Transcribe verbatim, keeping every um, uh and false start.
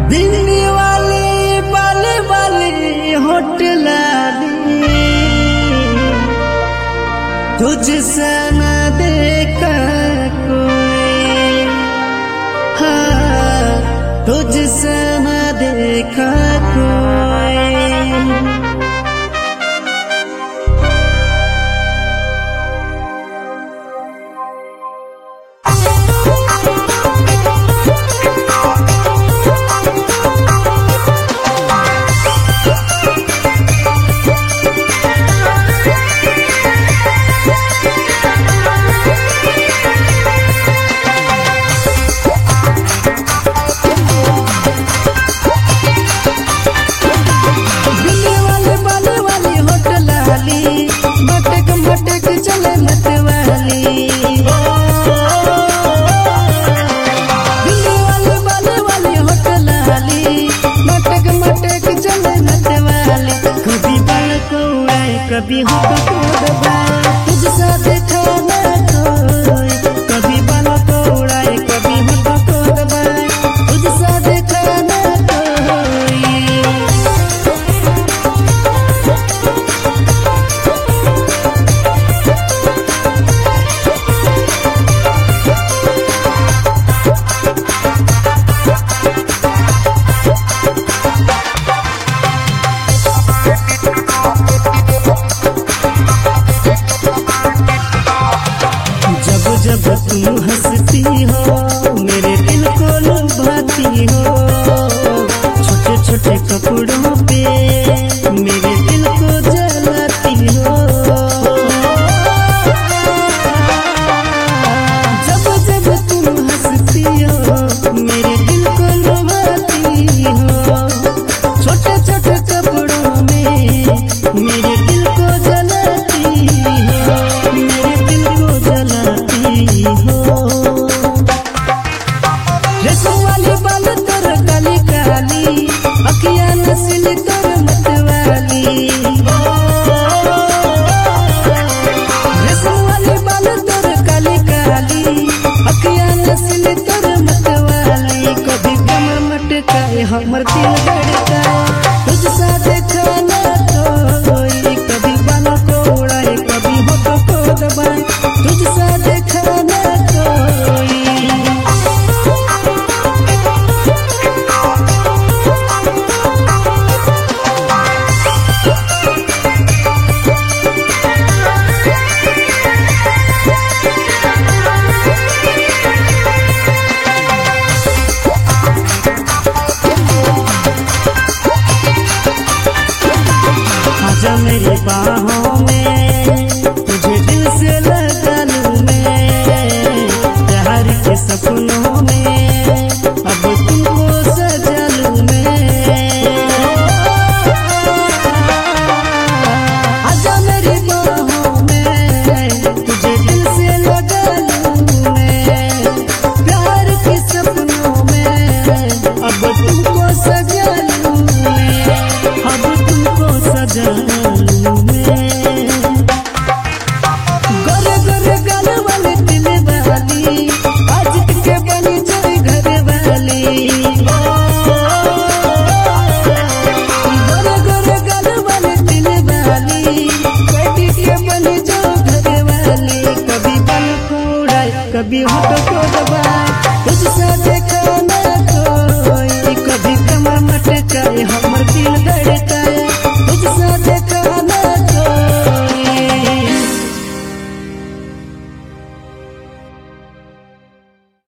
दिल्ली वाली बाली वाली होटल तुझसे न देखा कोई, हाँ तुझसे न देखा कोई। कभी हो तो दबाए तुझसे देखा न कोई, कभी बालों को उड़ाए कभी हो तो दबाए तुझसे देखा न कोई। जब तुम हंसती हो मेरे दिल को लुभाती हो, छोटे छोटे कपड़ों पे मेरे दिल को जलाती हो। जब जब तुम हंसती हो मेरे दिल को लुभाती हो, छोटे छोटे कपड़ों में मेरे दिल को जलाती हो, मेरे दिल को जलाती हो। रेशम वाली बाल तोर काली काली, अखियां नस्ली तोर मतवाली। रेशम वाली बाल तोर काली काली, अखियां नस्ली तोर मतवाली। कभी कमर मटकाए हमर दिल धड़काए तुझसे देखा न कोई, कभी बालों को उड़ाए कभी होठों को दबाए तुझसे देखा न कोई। आजा मेरी बाहों में तुझे दिल से लगा लूं मैं, प्यार के सपनों में अब तुमको सजा लूं मैं। आजा मेरी बाहों में तुझे दिल से लगा लूं मैं, प्यार के सपनों में अब तुमको सजा लूं मैं, अब तुमको सजा लूं मैं। गोरे गोरे गाल वाले दिल वाली, आज के बनी जाए घर वाली। गोरे गोरे गाल वाले दिल वाली, बेटी के बनी जाओ घर वाली। कभी बाल को उड़ाए कभी होठों को दबाए तुझसे देखा न कोई, कभी कमर मटकाए हमर दिल